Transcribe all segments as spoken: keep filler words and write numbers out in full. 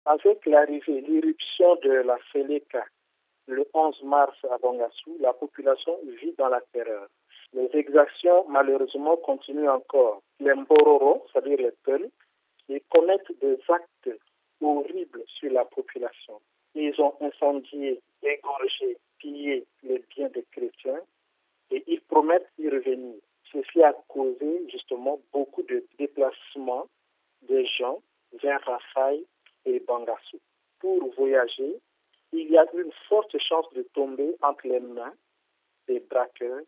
Avec l'arrivée, l'irruption de la Séléka le onze mars à Bangassou, la population vit dans la terreur. Les exactions, malheureusement, continuent encore. Les Mbororo, c'est-à-dire les Peuls, ils commettent des actes horribles sur la population. Ils ont incendié, égorgé, pillé les biens des chrétiens et ils promettent d'y revenir. Ceci a causé justement beaucoup de déplacements des gens vers Rafai et Bangassou. Pour voyager, il y a une forte chance de tomber entre les mains des braqueurs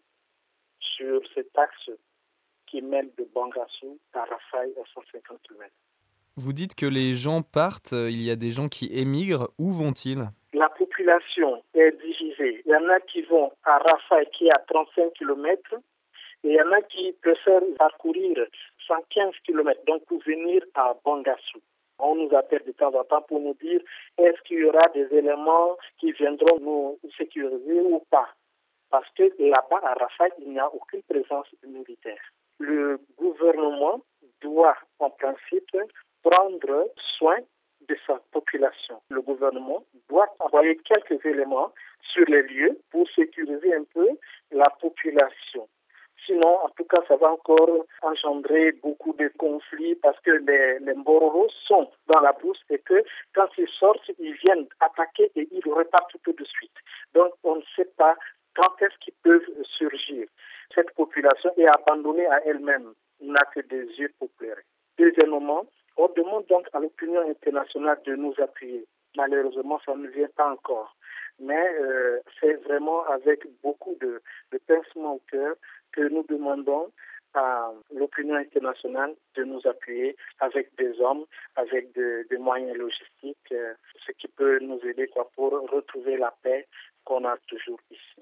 sur cet axe qui mène de Bangassou à Rafai à cent cinquante kilomètres. Vous dites que les gens partent, il y a des gens qui émigrent. Où vont-ils ? La population est divisée. Il y en a qui vont à Rafai qui est à trente-cinq kilomètres et il y en a qui préfèrent parcourir cent quinze kilomètres, donc pour venir à Bangassou. On nous appelle de temps en temps pour nous dire est-ce qu'il y aura des éléments qui viendront nous sécuriser ou pas. Parce que là-bas, à Rafai, il n'y a aucune présence militaire. Le gouvernement doit, en principe, prendre soin de sa population. Le gouvernement doit envoyer quelques éléments sur les lieux pour sécuriser un peu la population. Sinon, en tout cas, ça va encore engendrer beaucoup de conflits parce que les, les Mbororo sont dans la brousse et que quand ils sortent, ils viennent attaquer et ils repartent tout de suite. Donc, on ne sait pas quand est-ce qu'ils peuvent surgir. Cette population est abandonnée à elle-même, n'a que des yeux pour pleurer. Deuxièmement, on demande donc à l'opinion internationale de nous appuyer. Malheureusement, ça ne vient pas encore. Mais euh, c'est vraiment avec beaucoup de, de pincement au cœur que nous demandons à l'opinion internationale de nous appuyer avec des hommes, avec de, des moyens logistiques, euh, ce qui peut nous aider quoi, pour retrouver la paix qu'on a toujours ici.